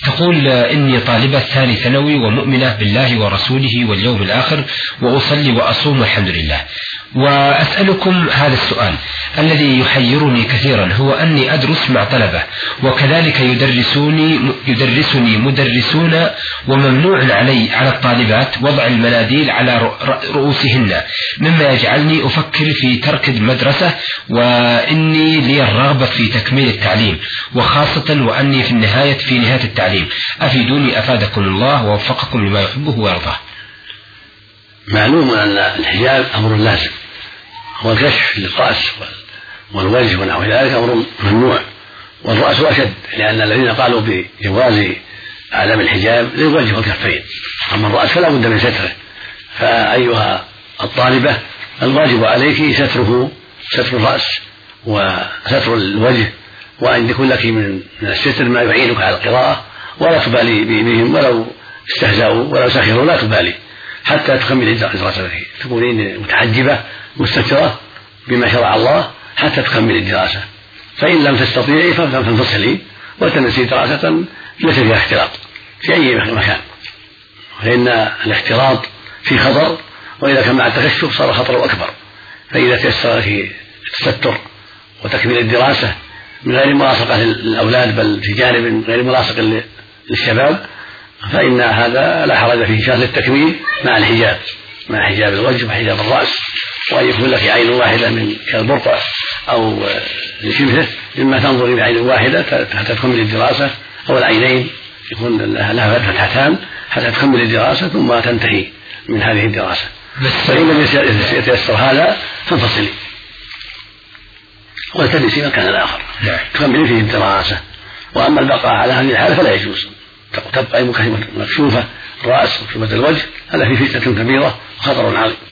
تقول: إني طالبة ثاني ثانوي ومؤمنة بالله ورسوله واليوم الآخر، وأصلي وأصوم والحمد لله. وأسألكم هذا السؤال الذي يحيرني كثيرا، هو أني أدرس مع طلبة، وكذلك يدرسني مدرسون، وممنوع على الطالبات وضع المناديل على رؤوسهن، مما يجعلني أفكر في ترك المدرسة، وإني لي الرغبة في تكميل التعليم، وخاصة وأني في نهاية التعليم. أفيدوني أفادكم الله ووفقكم لما يحبه ويرضاه. معلوم أن الحجاب أمر لازم، والكشف للرأس والوجه ونحو ذلك أمر ممنوع، والرأس أشد، لأن الذين قالوا بجواز عدم الحجاب للوجه والكفين، أما الرأس فلا بد من ستره. فأيها الطالبة، الواجب عليك ستر الرأس وستر الوجه، وأن يكون لك من الستر ما يعينك على القراءة، ولا تبالي بهم ولو استهزأوا ولو سخروا، لا تبالي حتى تكمل دراستك، تكونين متحجبة مستترة بما شرع الله حتى تكمل الدراسة. فإن لم تستطيعي فانفصلي وتنسي دراسة ليس فيها اختلاط في أي مكان، فإن الاختلاط في خطر، وإذا كان مع التكشف صار خطر أكبر. فإذا تيسر لك التستر وتكميل الدراسة من غير ملاصقة للأولاد، بل في جانب غير ملاصق للشباب، فإن هذا لا حرج فيه، شرط التكميل مع الحجاب، مع حجاب الوجه وحجاب الرأس، وأن يكون لك عين واحدة من كالبرقع أو شبهه مما تنظر بعين واحدة حتى تكمل الدراسة، أو العينين يكون لها فتحتان حتى تكمل الدراسة ثم تنتهي من هذه الدراسة. فإن لم يتيسر هذا فانفصلي والتدرسي مكان الآخر تكملي فيه الدراسة. وأما البقاء على هذه الحالة فلا يجوز، تبقى مكشوفة الرأس ومكشوفة الوجه، هذا فيه فتنة كبيرة وخطر عظيم.